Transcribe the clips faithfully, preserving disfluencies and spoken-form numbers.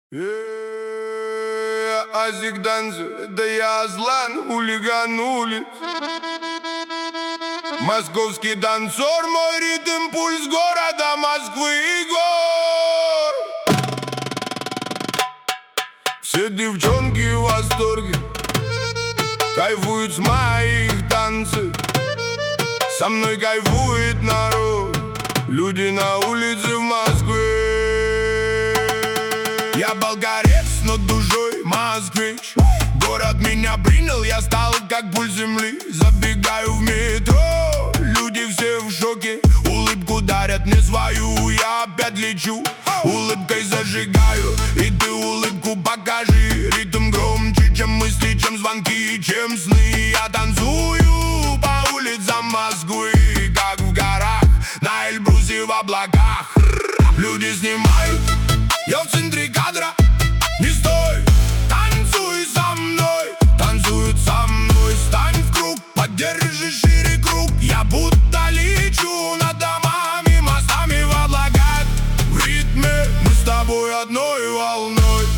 Азик танцует, да я Аслан, хулиган улиц. Московский танцор, мой ритм, пульс города Москвы и гор. Все девчонки в восторге, кайфуют с моих танцев. Со мной кайфует народ, люди на улице в Москве. Я болгарец, но душой москвич. Город меня принял, я стал как пульс земли. Забегаю в метро, люди все в шоке. Улыбку дарят мне свою, я опять лечу. Улыбкой зажигаю, и ты улыбку покажи. Ритм громче, чем мысли, чем звонки, чем сны. Я танцую по улицам Москвы, как в горах, на Эльбрусе в облаках. Люди снимают, я в центре кадра. Не стой, танцуй со мной, танцуют со мной. Стань в круг, поддержи шире круг. Я будто лечу над домами, мостами в облаках. В ритме мы с тобой одной волной.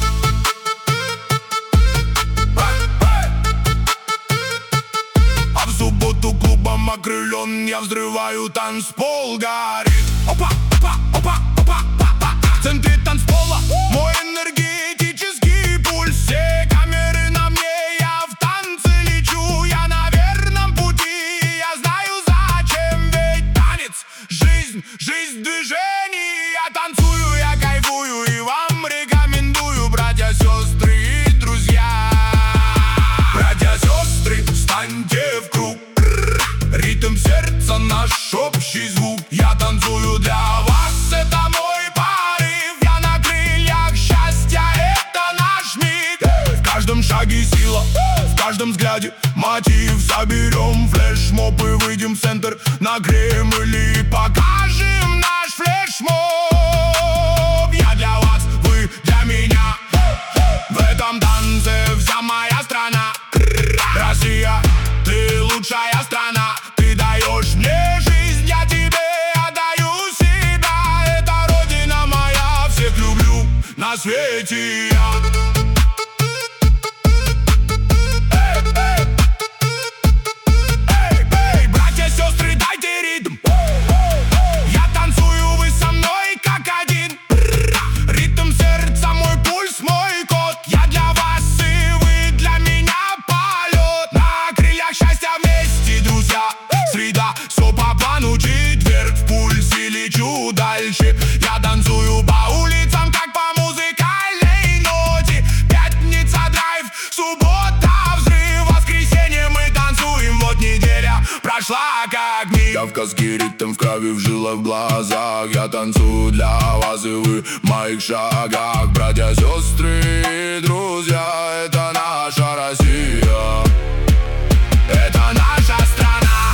А в субботу клубом окрылен, я взрываю танцпол, горит. Опа, опа, опа, опа, опа. В центре танцпола мой энергетический пульс. Все камеры на мне, я в танце лечу. Я на верном пути, я знаю зачем. Ведь танец, жизнь, жизнь в движении. Я танцую, я кайфую и вам рекомендую, братья, сестры и друзья. Братья, сестры, встаньте в круг. Ритм сердца, наш общий звук. Я танцую для вас, это мой порыв. Я на крыльях счастья, это наш миг. В каждом шаге сила, в каждом взгляде мотив. Соберем флешмоб и выйдем в центр, нагреем или покажем наш флешмоб. Я для вас, вы для меня. В этом танце вся моя страна. Россия, ты лучшая страна. Ты даешь мне жизнь, я тебе отдаю себя. Это родина моя, всех люблю на свете я. Эй, эй. Эй, эй, братья, сестры, дайте ритм. Я танцую, вы со мной как один. Ритм сердца, мой пульс, мой код. Я для вас и вы для меня. Полет на крыльях счастья вместе, друзья. Среда, все по плану, четверг в пульсе лечу дальше. Я танцую по улицам, как по музыкальной ноте. Пятница драйв, суббота взрыв, воскресенье мы танцуем. Вот неделя прошла как миг. Кавказский ритм в крови, в жилах, в глазах. Я танцую для вас и вы в моих шагах. Братья, сестры и друзья, это наша Россия. Это наша страна.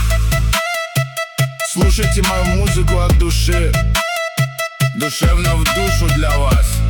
Слушайте мою музыку от души, душевно в душу для вас.